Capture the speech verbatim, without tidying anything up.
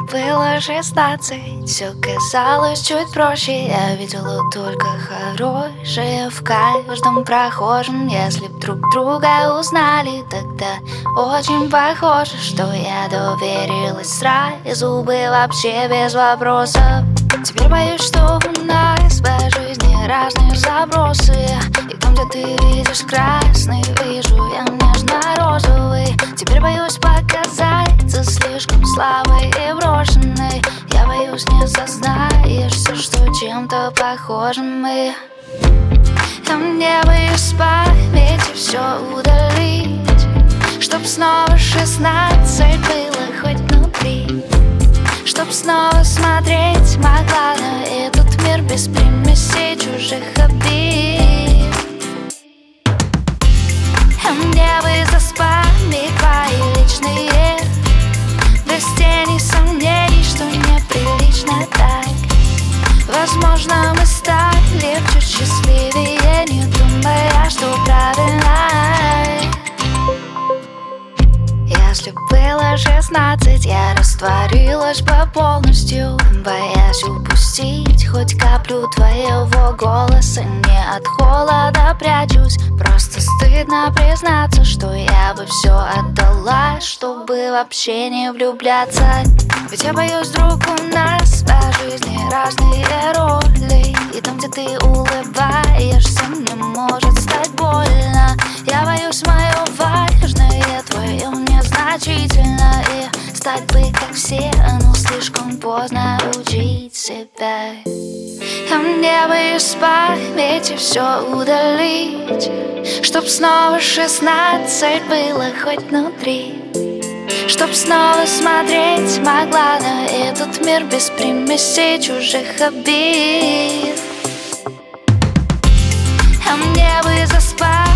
было шестнадцать, все казалось чуть проще. Я видела только хорошее в каждом прохожем. Если б друг друга узнали, тогда очень похоже, что я доверилась сразу бы вообще без вопросов. Теперь боюсь, что у нас по жизни разные забросы. И там, где ты видишь красный, вижу я нежно-розовый. Теперь боюсь показаться слишком слабой и брошенной. Я боюсь, не сознаешься, что чем-то похожи мы. А мне бы из памяти все удалить, чтоб снова шестнадцать было хоть внутри, чтоб снова смотреть могла на этот мир без примесей чужих обид. А мне бы заспамить твои личные, без тени сомнений, что неприлично так. Возможно, мы стали чуть счастливее, не думая, что правильно. Если было шестнадцать, я растворилась бы полностью, боясь упустить хоть каплю твоего голоса. Не от холода прячусь, просто стыдно признаться, что я бы все отдала, чтобы вообще не влюбляться. Ведь я боюсь, друг, у нас по жизни разные роли, и там, где ты улыбаешься, мне может стать больно. Я боюсь, мое важное твое незначительно, и стать бы как все, но слишком поздно учить себя. А мне бы из памяти все удалить, чтоб снова шестнадцать было хоть внутри, чтоб снова смотреть могла на этот мир без примесей чужих обид. А мне бы заспать